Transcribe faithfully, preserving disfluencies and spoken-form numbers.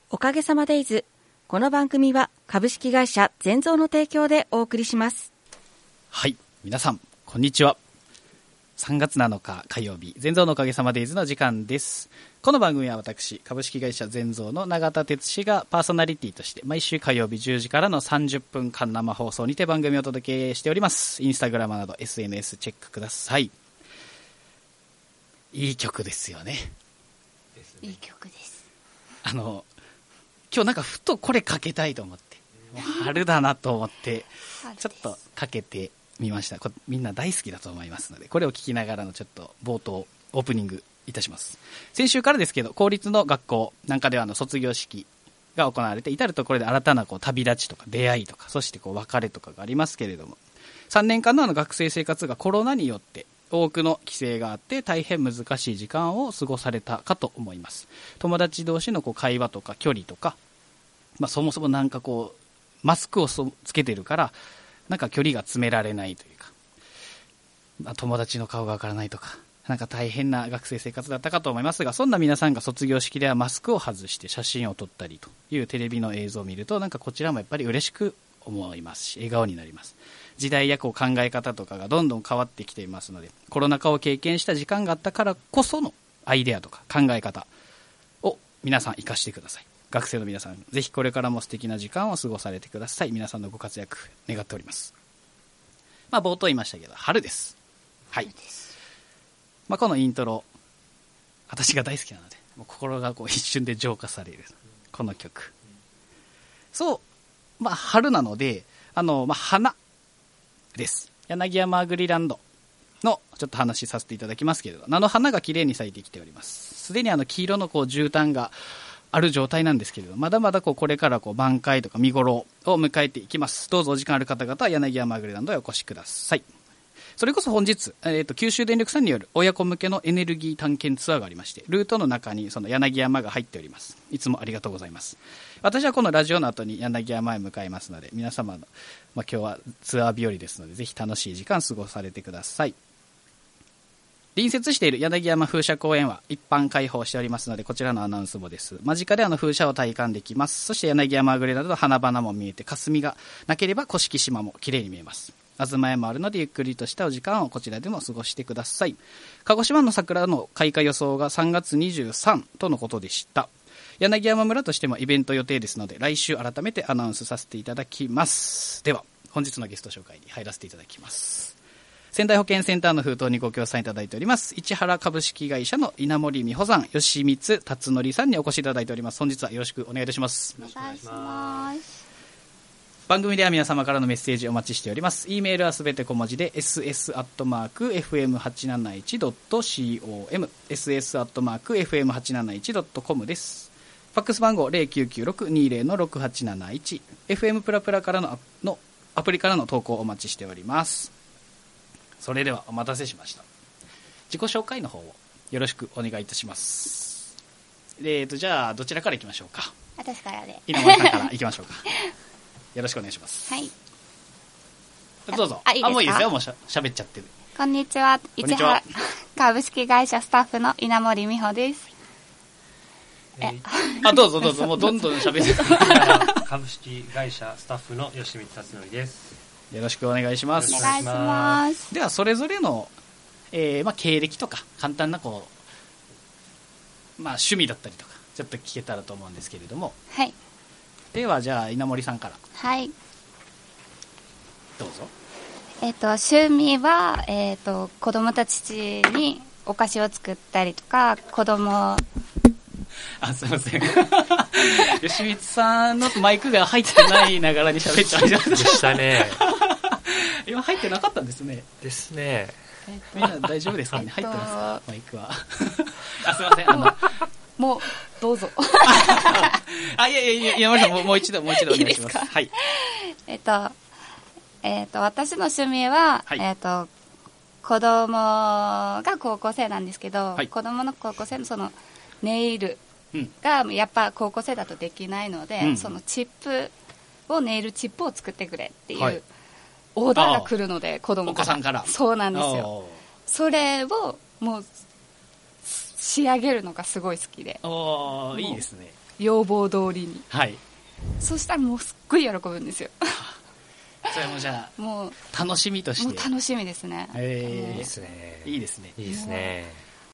おかげさまデイズ。この番組は株式会社全蔵の提供でお送りします。 はい、皆さんこんにちは。さんがつなのか火曜日、全蔵のおかげさまデイズの時間です。この番組は私株式会社全蔵の永田哲司がパーソナリティとして毎週火曜日じゅうじからのさんじゅっぷんかん生放送にて番組をお届けしております。インスタグラムなど エスエヌエス チェックください。いい曲ですよね。 いい曲です。 あの今日なんかふとこれかけたいと思って、もう春だなと思ってちょっとかけてみました。これみんな大好きだと思いますので、これを聞きながらのちょっと冒頭オープニングいたします。先週からですけど、公立の学校なんかではあの卒業式が行われて、至るところで新たなこう旅立ちとか出会いとか、そしてこう別れとかがありますけれども、さんねんかんのあの学生生活がコロナによって多くの規制があって大変難しい時間を過ごされたかと思います。友達同士のこう会話とか距離とか、まあ、そもそもなんかこうマスクをつけてるからなんか距離が詰められないというか、まあ、友達の顔がわからないとか、なんか大変な学生生活だったかと思いますが、そんな皆さんが卒業式ではマスクを外して写真を撮ったりというテレビの映像を見ると、なんかこちらもやっぱり嬉しく思いますし、笑顔になります。時代やこう考え方とかがどんどん変わってきていますので、コロナ禍を経験した時間があったからこそのアイデアとか考え方を皆さん生かしてください。学生の皆さん、ぜひこれからも素敵な時間を過ごされてください。皆さんのご活躍願っております。まあ、冒頭言いましたけど、春です。はい。まあ、このイントロ、私が大好きなので、もう心がこう一瞬で浄化されるこの曲。そう、まあ、春なので、あの、まあ、花です。柳山グリランドのちょっと話させていただきますけれど、菜の花が綺麗に咲いてきております。すでにあの黄色のこう絨毯がある状態なんですけれど、まだまだこうこれからこう満開とか見頃を迎えていきます。どうぞお時間ある方々は柳山グリランドへお越しください。それこそ本日、えーと、九州電力さんによる親子向けのエネルギー探検ツアーがありまして、ルートの中にその柳山が入っております。いつもありがとうございます。私はこのラジオの後に柳山へ向かいますので、皆様の、まあ、今日はツアー日和ですので、ぜひ楽しい時間過ごされてください。隣接している柳山風車公園は一般開放しておりますので、こちらのアナウンスもです。間近であの風車を体感できます。そして柳山グレなどの花々も見えて、霞がなければ甑島も綺麗に見えます。東屋もあるので、ゆっくりとしたお時間をこちらでも過ごしてください。鹿児島の桜の開花予想がさんがつにじゅうさんとのことでした。柳山村としてもイベント予定ですので、来週改めてアナウンスさせていただきます。では本日のゲスト紹介に入らせていただきます。仙台保健センターの封筒にご協賛いただいております市原株式会社の稲森美穂さん、吉光辰則さんにお越しいただいております。本日はよろしくお願いいたします。 お願いします。 番組では皆様からのメッセージお待ちしております。 E メールはすべて小文字で エスエス アットマーク エフエムはちなないち ドット コム エスエス アットマーク エフエムはちなないち ドット コム です。ファックス番号 ゼロきゅうきゅうろくにーゼロのろくはちなないち、 エフエム プラプラからののアプリからの投稿をお待ちしております。それではお待たせしました。自己紹介の方をよろしくお願いいたします。えーとじゃあどちらからいきましょうか。 私からで。 稲森さんからいきましょうか。よろしくお願いします。 はい。 どうぞ。 あ、いいですか？ あ、もういいですよ。もうしゃ喋っちゃってる。 こんにちは。 こんにちは。 株式会社スタッフの稲森美穂です。 えあ、どうぞどうぞ。もうどんどん喋って株式会社スタッフの吉光辰則です。 よろしくお願いします。 お願いします。 ではそれぞれの、えーまあ、経歴とか簡単なこう、まあ、趣味だったりとかちょっと聞けたらと思うんですけれども。 はい。 ではじゃあ稲森さんから。 はい。 どうぞ。 えっ、ー、と趣味は、えっ、ー、と子供たちにお菓子を作ったりとか、子供あ、すいません。吉光さんのマイクが入ってないながらに喋っちゃいました。 でしたね。 今入ってなかったんですね。 ですね。 みんな大丈夫ですかね。入ってますかマイクは。あ、すいません。あのもうどうぞ。 あ、いやいやいや、稲森さんもう、もう一度もう一度お願いします。 いいですか？ はい。 えっとえっと私の趣味は、 はい、 えっと子供が高校生なんですけど、 はい、 子供の高校生のそのネイルがやっぱ高校生だとできないので、うん、そのチップをネイルチップを作ってくれっていう、はい、オーダーが来るので、子供から、 お子さんから。 そうなんですよ。それをもう仕上げるのがすごい好きで。 おー、いいですね。 要望通りに、 はい、 そしたらもうすっごい喜ぶんですよそれもじゃあもう楽しみとしてもう楽しみですね。 えー、 いいですねいいですねいいですね